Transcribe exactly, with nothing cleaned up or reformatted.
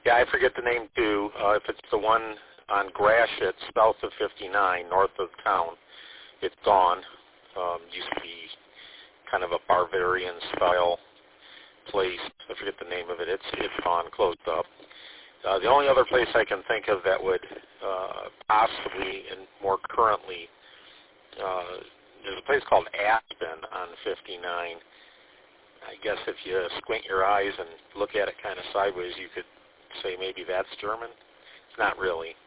Yeah, I forget the name too. Uh, if it's the one on Gratiot, south of fifty-nine, north of town, it's gone. Um, used to be kind of a Bavarian style place. I forget the name of it. It's it's gone, closed up. Uh, the only other place I can think of that would uh, possibly and more currently, uh, there's a place called Aspen on fifty-nine. I guess if you squint your eyes and look at it kind of sideways, you could say maybe that's German. It's not really.